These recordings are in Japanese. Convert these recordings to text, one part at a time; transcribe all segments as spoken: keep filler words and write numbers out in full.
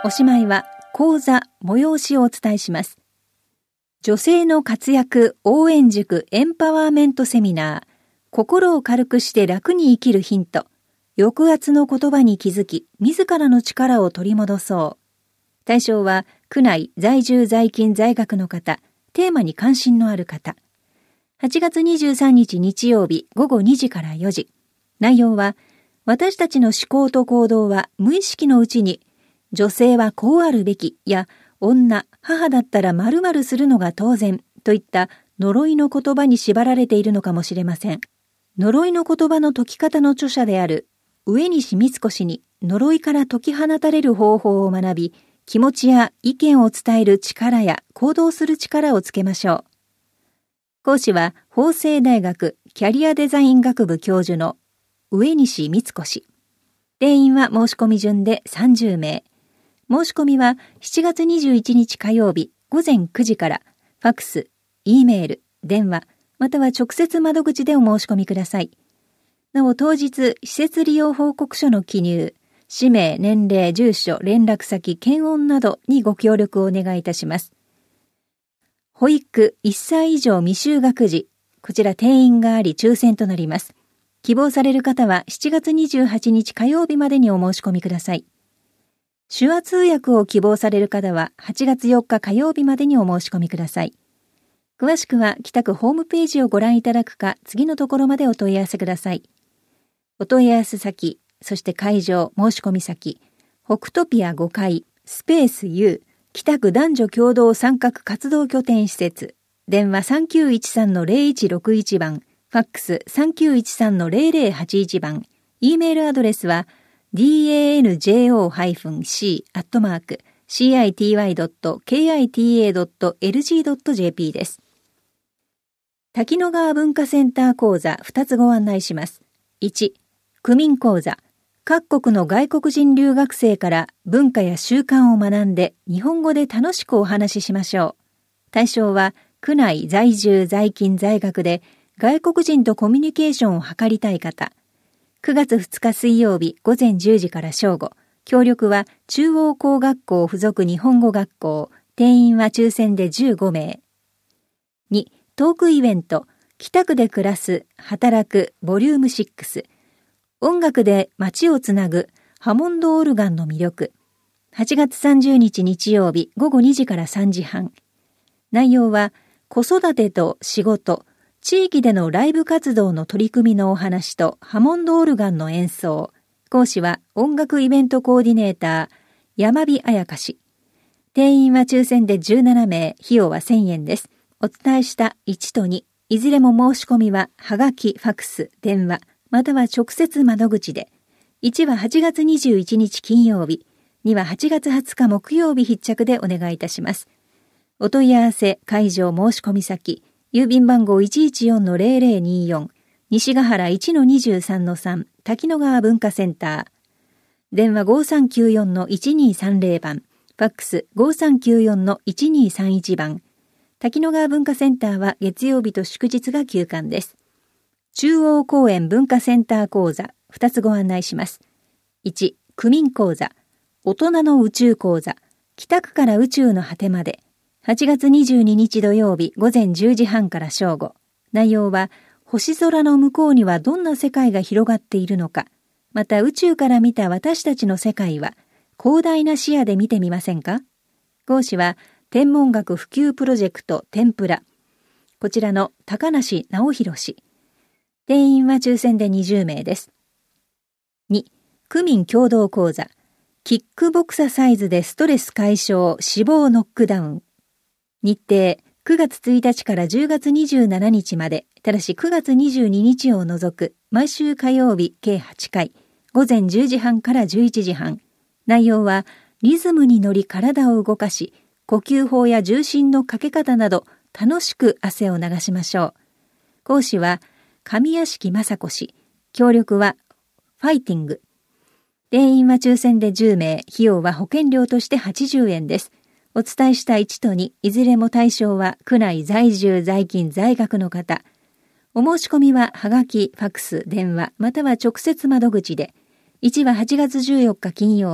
おしまいは講座催しをお伝えします。女性の活躍応援塾エンパワーメントセミナー、心を軽くして楽に生きるヒント、抑圧の言葉に気づき自らの力を取り戻そう。対象は区内在住在勤在学の方、テーマに関心のある方。はちがつにじゅうさんにち日曜日ごごにじからよじ。内容は、私たちの思考と行動は無意識のうちに、女性はこうあるべきや、女、母だったら〇〇するのが当然といった呪いの言葉に縛られているのかもしれません。呪いの言葉の解き方の著者である上西光子氏に呪いから解き放たれる方法を学び、気持ちや意見を伝える力や行動する力をつけましょう。講師は法政大学キャリアデザイン学部教授の上西光子氏。定員は申し込み順でさんじゅうめい。申し込みはしちがつにじゅういちにち火曜日ごぜんくじからファックス、Eメール、電話、または直接窓口でお申し込みください。なお当日、施設利用報告書の記入、氏名、年齢、住所、連絡先、検温などにご協力をお願いいたします。保育いっさい以上未就学児、こちら定員があり抽選となります。希望される方はしちがつにじゅうはちにち火曜日までにお申し込みください。手話通訳を希望される方ははちがつよっか火曜日までにお申し込みください。詳しくは北区ホームページをご覧いただくか、次のところまでお問い合わせください。お問い合わせ先、そして会場、申し込み先、北トピアごかい、スペース U、北区男女共同参画活動拠点施設、電話 さんきゅういちさんのゼロいちろくいち 番、ファックス さんきゅういちさんのゼロゼロはちいち 番、Eメールアドレスは ダンジョ シー アットマーク シーアイティーワイ ドット ケーアイティーエー ドット エルジー ドット ジェーピー です。滝野川文化センター講座ふたつご案内します。いち、区民講座。各国の外国人留学生から文化や習慣を学んで日本語で楽しくお話ししましょう。対象は区内在住在勤在学で外国人とコミュニケーションを図りたい方。くがつふつか水曜日ごぜんじゅうじから正午。協力は中央工学校附属日本語学校。定員は抽選でじゅうごめい。に、トークイベント。北区で暮らす、働く、ボリュームろく。音楽で街をつなぐハモンドオルガンの魅力。はちがつさんじゅうにち日曜日ごごにじからさんじはん。内容は子育てと仕事、地域でのライブ活動の取り組みのお話とハモンドオルガンの演奏。講師は音楽イベントコーディネーター山火彩香氏。定員は抽選でじゅうななめい、費用はせんえんです。お伝えしたいちとに、いずれも申し込みははがき、ファックス、電話、または直接窓口で。いちははちがつにじゅういちにち金曜日、にははちがつはつか木曜日必着でお願いいたします。お問い合わせ、会場申し込み先、郵便番号 いちいちよんのゼロゼロによん、西ヶ原 いちのにじゅうさんのさん、滝野川文化センター。電話 ごさんきゅうよんのいちにさんゼロ 番、ファックス ごさんきゅうよんのいちにさんいち 番。滝野川文化センターは月曜日と祝日が休館です。中央公園文化センター講座ふたつご案内します。いち、区民講座、大人の宇宙講座、北区から宇宙の果てまで、はちがつにじゅうににち土曜日ごぜんじゅうじはんから正午。内容は、星空の向こうにはどんな世界が広がっているのか、また宇宙から見た私たちの世界は、広大な視野で見てみませんか？講師は、天文学普及プロジェクト天ぷら。こちらの高梨直弘氏。定員は抽選でにじゅうめいです。に、区民共同講座。キックボクササイズでストレス解消、脂肪ノックダウン。日程、くがつついたちからじゅうがつにじゅうしちにちまで、ただしくがつにじゅうににちを除く、毎週火曜日計はちかい、ごぜんじゅうじはんからじゅういちじはん。内容は、リズムに乗り体を動かし、呼吸法や重心のかけ方など、楽しく汗を流しましょう。講師は、上屋敷雅子氏。協力は、ファイティング。定員は抽選でじゅうめい、費用は保険料としてはちじゅうえんです。お伝えしたいちとに、いずれも対象は、区内在住在勤在学の方。お申し込みは、はがき、ファックス、電話、または直接窓口で。いちははちがつじゅうよっか金曜日、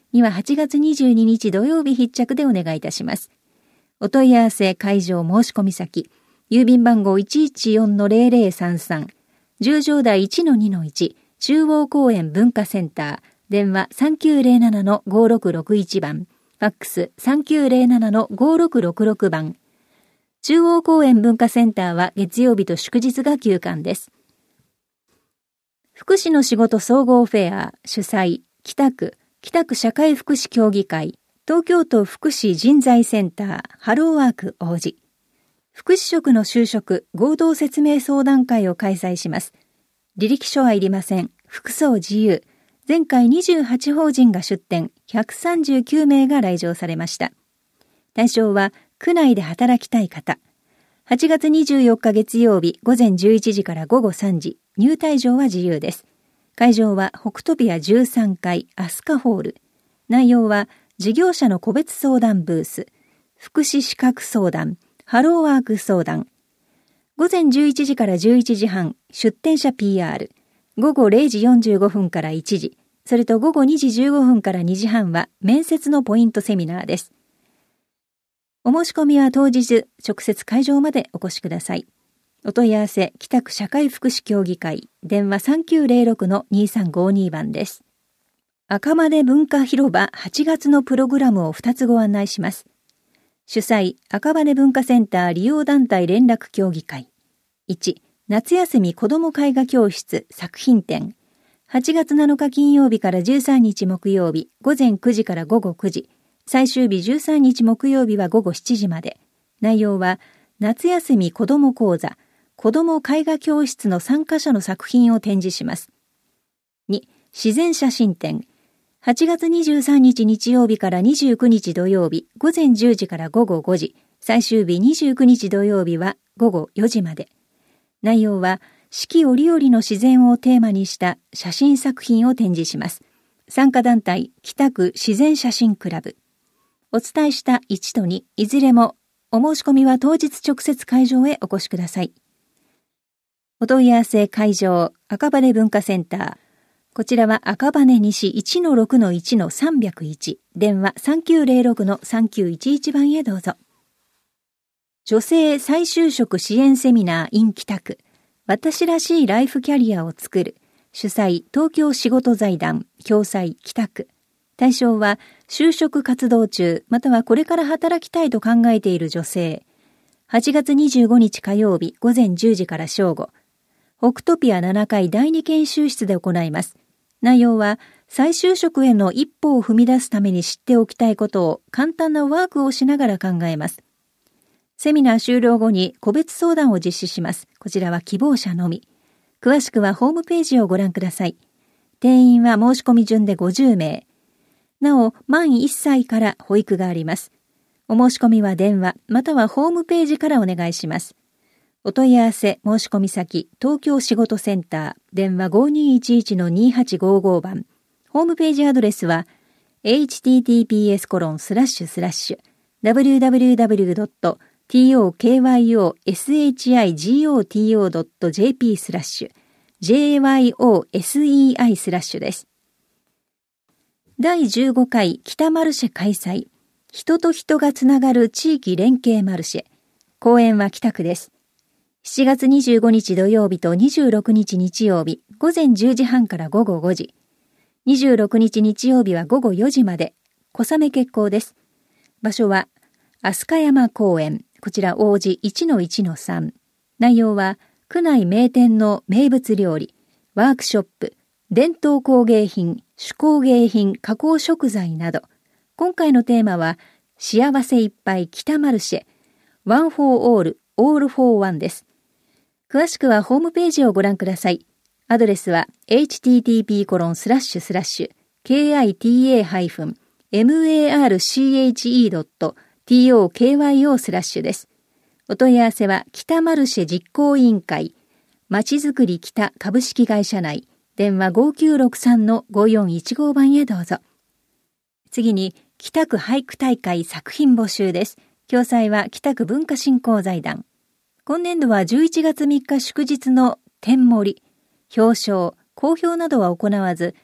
にははちがつにじゅうににち土曜日必着でお願いいたします。お問い合わせ、会場申し込み先、郵便番号 いちいちよんのゼロゼロさんさん、十条台 いちのにのいち、中央公園文化センター、電話 さんきゅうゼロななのごろくろくいち 番、ファックス さんきゅうゼロななのごろくろくろく 番。中央公園文化センターは月曜日と祝日が休館です。福祉の仕事総合フェア主催、北区、北区社会福祉協議会、東京都福祉人材センター、ハローワーク王子。福祉職の就職合同説明相談会を開催します。履歴書はいりません。服装自由。前回にじゅうはち法人が出展、ひゃくさんじゅうきゅうめいが来場されました。対象は、区内で働きたい方。はちがつにじゅうよっか月曜日午前じゅういちじから午後さんじ、入退場は自由です。会場は北トピアじゅうさんかいアスカホール。内容は事業者の個別相談ブース、福祉資格相談、ハローワーク相談。午前じゅういちじからじゅういちじはん、出展者 ピーアール。午後れいじよんじゅうごふんからいちじ、それと午後にじじゅうごふんからにじはんは面接のポイントセミナーです。お申し込みは当日、直接会場までお越しください。お問い合わせ、北区社会福祉協議会、電話 さんきゅうゼロろくのにさんごに 番です。赤羽文化広場はちがつのプログラムをふたつご案内します。主催、赤羽文化センター利用団体連絡協議会。いち、夏休み子ども絵画教室作品展。はちがつなのか金曜日からじゅうさんにち木曜日、午前くじから午後くじ。最終日じゅうさんにち木曜日は午後しちじまで。内容は、夏休み子ども講座、子ども絵画教室の参加者の作品を展示します。に、自然写真展。はちがつにじゅうさんにち日曜日からにじゅうくにち土曜日、午前じゅうじから午後ごじ。最終日にじゅうくにち土曜日は午後よじまで。内容は、四季折々の自然をテーマにした写真作品を展示します。参加団体、北区自然写真クラブ。お伝えしたいちとに、いずれもお申し込みは当日直接会場へお越しください。お問い合わせ会場、赤羽文化センター。こちらは赤羽西 いちのろくのいちのさんびゃくいち、電話 さんきゅうゼロろくのさんきゅういちいち 番へどうぞ。女性再就職支援セミナー in 北区。私らしいライフキャリアを作る。主催、東京仕事財団、共催、北区。対象は、就職活動中、またはこれから働きたいと考えている女性。はちがつにじゅうごにち火曜日、午前じゅうじから正午。北トピアななかいだいに研修室で行います。内容は、再就職への一歩を踏み出すために知っておきたいことを簡単なワークをしながら考えます。セミナー終了後に個別相談を実施します。こちらは希望者のみ。詳しくはホームページをご覧ください。定員は申し込み順でごじゅうめい。なお、満いっさいから保育があります。お申し込みは電話、またはホームページからお願いします。お問い合わせ、申し込み先、東京仕事センター、電話 ごにーいちいちのにはちごご 番。ホームページアドレスは、エイチティーティーピーエスコロンスラッシュスラッシュダブリューダブリューダブリュードットトクヨシゴトドットジェーピー スラッシュ ジェーワイオーエスイーアイ スラッシュです。だいじゅうごかい北マルシェ開催。人と人がつながる地域連携マルシェ。公演は北区です。しちがつにじゅうごにち土曜日とにじゅうろくにち日曜日、午前じゅうじはんから午後ごじ。にじゅうろくにち日曜日は午後よじまで。小雨決行です。場所は、飛鳥山公園。こちら王子 いちのいちのさん。内容は、区内名店の名物料理、ワークショップ、伝統工芸品、手工芸品、加工食材など。今回のテーマは、幸せいっぱい北マルシェ、ワンフォーオール、オールフォーワンです。詳しくはホームページをご覧ください。アドレスは、エイチティーティーピーコロンスラッシュスラッシュケーアイティーエーハイフンエムエーアールシーエイチイードットトクヨスラッシュです。お問い合わせは、北マルシェ実行委員会、まちづくり北株式会社内、電話 ごきゅうろくさんのごよんいちご 番へどうぞ。次に、北区俳句大会作品募集です。共催は北区文化振興財団。今年度はじゅういちがつみっか祝日の天盛り、表彰、公表などは行わず、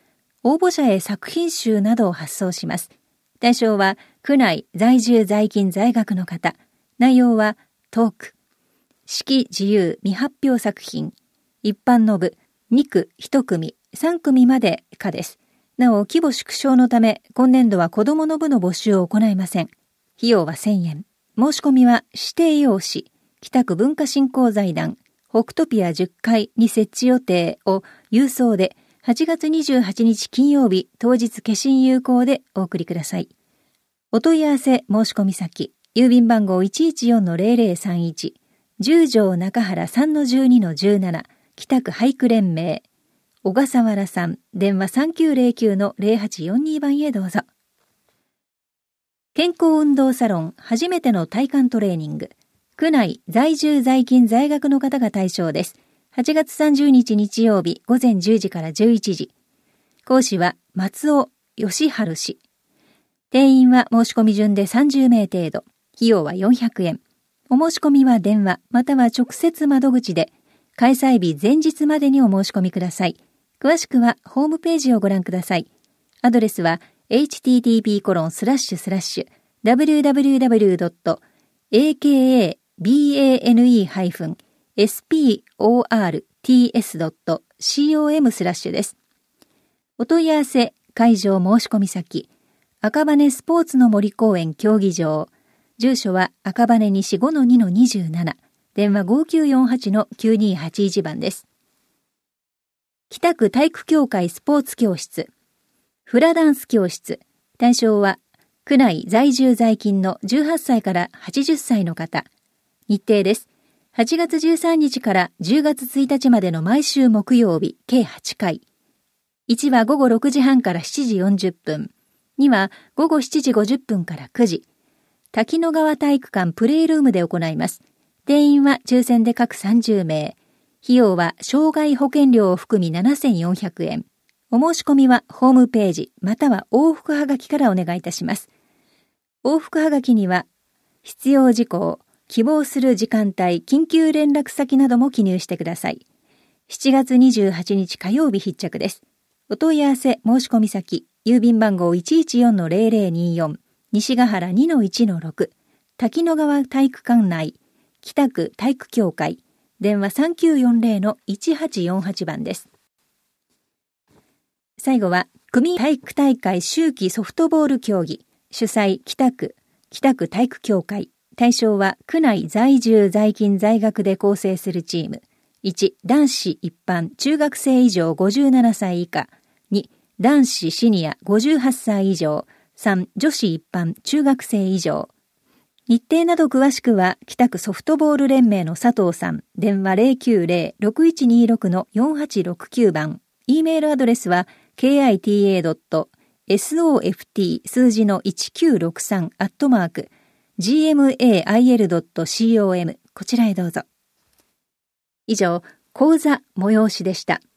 応募者へ作品集などを発送します。対象は区内在住在勤在学の方。内容はトーク、式自由未発表作品、一般の部、にくいち組、さん組まで可です。なお、規模縮小のため、今年度は子どもの部の募集を行いません。費用はせんえん。申し込みは指定用紙、北区文化振興財団、北トピアじゅっかいに設置予定を郵送で、はちがつにじゅうはちにち金曜日、当日消印有効でお送りください。お問い合わせ申し込み先、郵便番号 いちいちよんのゼロゼロさんいち、十条中原 さんのじゅうにのじゅうなな、北区俳句連盟、小笠原さん、電話 さんきゅうゼロきゅうのゼロはちよんに 番へどうぞ。健康運動サロン初めての体幹トレーニング。区内在住在勤在学の方が対象です。はちがつさんじゅうにち日曜日午前じゅうじからじゅういちじ。講師は松尾義治氏。定員は申し込み順でさんじゅうめい程度。費用はよんひゃくえん。お申し込みは電話または直接窓口で、開催日前日までにお申し込みください。詳しくはホームページをご覧ください。アドレスは エイチティーティーピーコロンスラッシュスラッシュダブリューダブリューダブリュードットエーケーエービーエーエヌイーハイフンエスピーオーアールティーエスドットコム スラッシュです。お問い合わせ、会場申し込み先、赤羽スポーツの森公園競技場。住所は赤羽西 ごのにのにじゅうなな。電話 ごきゅうよんはちのきゅうにはちいち 番です。北区体育協会スポーツ教室。フラダンス教室。対象は区内在住在勤のじゅうはっさいからはちじゅっさいの方。日程です。はちがつじゅうさんにちからじゅうがつついたちまでの毎週木曜日計はちかい。いちは午後ろくじはんからしちじよんじゅっぷん。には午後しちじごじゅっぷんからくじ。滝野川体育館プレイルームで行います。定員は抽選で各さんじゅうめい。費用は障害保険料を含みななせんよんひゃくえん。お申し込みはホームページまたは往復はがきからお願いいたします。往復はがきには必要事項、希望する時間帯、緊急連絡先なども記入してください。しちがつにじゅうはちにち火曜日必着です。お問い合わせ申し込み先、郵便番号 いちいちよんのゼロゼロによん、西ヶ原 にのいちのろく、滝野川体育館内、北区体育協会、電話 さんきゅうよんゼロのいちはちよんはち 番です。最後は、組体育大会秋季ソフトボール競技、主催北区、北区体育協会、対象は区内在住在勤在学で構成するチーム。いち、男子一般中学生以上ごじゅうななさい以下。に、男子シニアごじゅうはっさい以上。さん、女子一般中学生以上。日程など詳しくは北区ソフトボール連盟の佐藤さん、電話 ゼロきゅうゼロ ろくいちにろくのよんはちろくきゅう 番。E メールアドレスは ケーアイティーエードットソフト 数字のいちきゅうろくさん アットマーク ジーエムエーアイエルドットコム こちらへどうぞ。以上、講座催しでした。